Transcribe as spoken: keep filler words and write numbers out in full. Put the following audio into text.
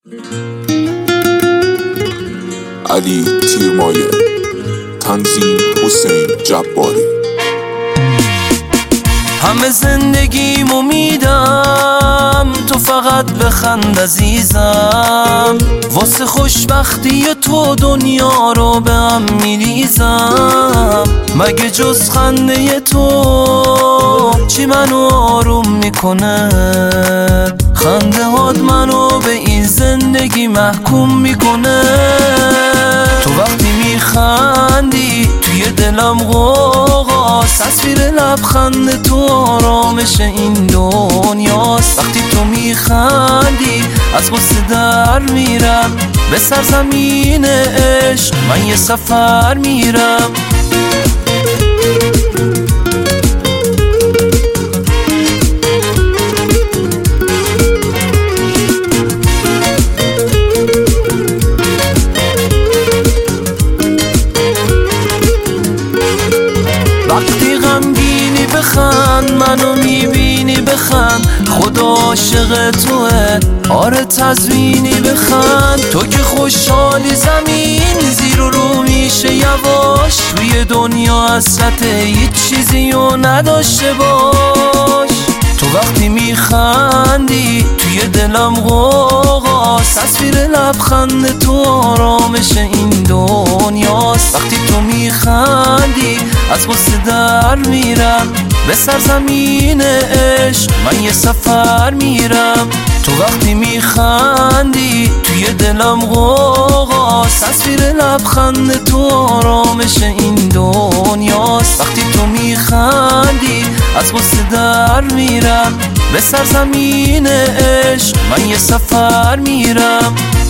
علی تیرمایه، تنظیم حسین جباری. همه زندگیمو میدم تو فقط بخند عزیزم، واسه خوشبختی تو دنیا رو به هم میریزم. مگه جز خنده تو چی منو آروم میکنه؟ خنده هات منو به این زندگی محکوم میکنه. تو وقتی میخندی توی دلم غوغاست، تصویر لبخند تو آرامش این دنیاست. وقتی تو میخندی از غصه در میرم، به سرزمین عشق من یه سفر میرم. وقتی غمگینی بخند، منو میبینی بخند، خدا عاشق توه، آره تزوینی بخند. تو که خوشحالی زمین زیر و رو میشه یواش، توی دنیا حسرت هیچ چیزی رو نداشته باش. تو وقتی میخندی توی دلم غوغاست، تصویر لبخند تو آرامش این دنیاست. وقتی تو میخندی از غصه در میرم، به سرزمین عشق من یه سفر میرم. تو وقتی میخندی توی دلم غوغاست، تصویر لبخند تو آرامش این دنیاست. وقتی تو میخندی از غصه در میرم، به سرزمین عشق من یه سفر میرم.